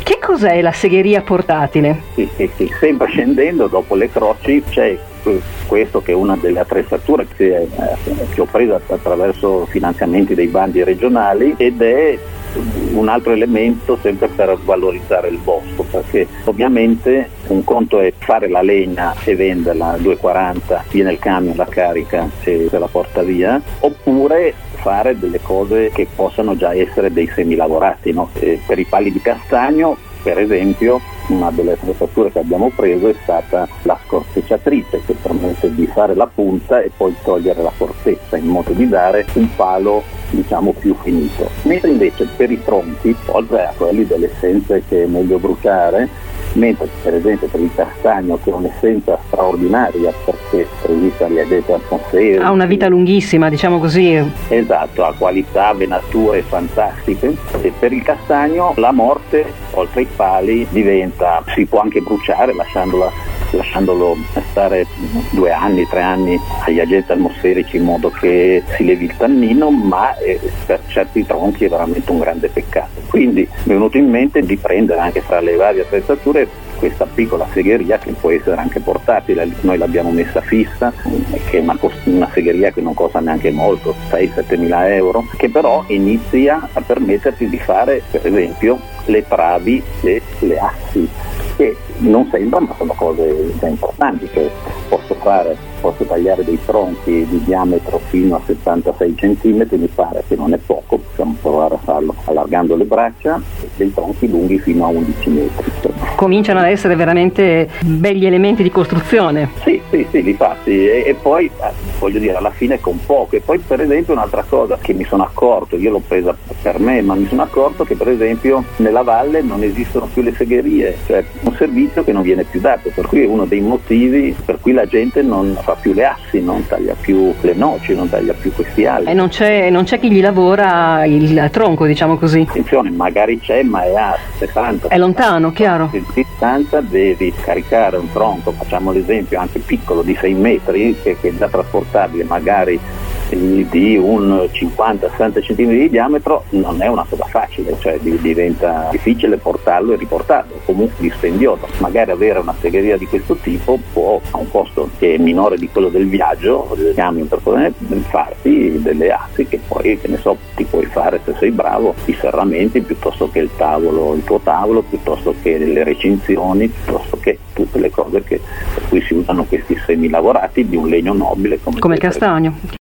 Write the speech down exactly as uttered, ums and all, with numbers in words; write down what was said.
Che cos'è la segheria portatile? Sì, sì, sì. Sempre scendendo dopo le croci c'è questo che è una delle attrezzature che, eh, che ho preso attraverso finanziamenti dei bandi regionali, ed è un altro elemento sempre per valorizzare il bosco, perché ovviamente un conto è fare la legna e venderla a due e quaranta, viene il camion, la carica e se la porta via, oppure fare delle cose che possano già essere dei semilavorati, no? Eh, per i pali di castagno, per esempio, una delle attrezzature che abbiamo preso è stata la scortecciatrice, che permette di fare la punta e poi togliere la corteccia, in modo di dare un palo, diciamo, più finito. Mentre invece per i tronchi, oltre a quelli delle essenze che è meglio bruciare, mentre per esempio per il castagno, che è un'essenza straordinaria perché resiste agli agenti atmosferici, ha una vita lunghissima, diciamo così. Esatto, ha qualità, venature fantastiche, e per il castagno la morte, oltre ai pali, diventa, si può anche bruciare lasciandola lasciandolo stare due anni, tre anni agli agenti atmosferici, in modo che si levi il tannino, ma eh, per certi tronchi è veramente un grande peccato. Quindi mi è venuto in mente di prendere anche fra le varie attrezzature questa piccola segheria, che può essere anche portatile. Noi l'abbiamo messa fissa, che è una, cost- una segheria che non costa neanche molto, sei sette mila euro, che però inizia a permetterti di fare per esempio le travi e le assi, che non sembra, ma sono cose già importanti, che posso fare, posso tagliare dei tronchi di diametro fino a settantasei centimetri, mi pare che non è poco, possiamo provare a farlo allargando le braccia, e dei tronchi lunghi fino a undici metri. Cominciano ad essere veramente begli elementi di costruzione. Sì, sì, sì, difatti, e, e poi eh, voglio dire, alla fine con poco. E poi per esempio un'altra cosa che mi sono accorto, io l'ho presa per me, ma mi sono accorto che per esempio nella valle non esistono più le segherie, cioè un servizio che non viene più dato, per cui è uno dei motivi per cui la gente non fa più le assi, non taglia più le noci, non taglia più questi alberi. E non c'è, non c'è chi gli lavora il tronco, diciamo così. Attenzione, magari c'è, ma è a sessanta. È lontano, chiaro. Di distanza devi caricare un tronco, facciamo l'esempio anche piccolo, di sei metri, che, che è già trasportabile, magari di un cinquanta sessanta centimetri di diametro, non è una cosa facile, cioè diventa difficile portarlo e riportarlo, comunque dispendioso. Magari avere una segheria di questo tipo può, a un costo che è minore di quello del viaggio, del camion, per poter farti delle assi che poi, che ne so, ti puoi fare, se sei bravo, i serramenti piuttosto che il tavolo, il tuo tavolo, piuttosto che le recinzioni, piuttosto che tutte le cose che, per cui si usano questi semilavorati di un legno nobile come, come il castagno.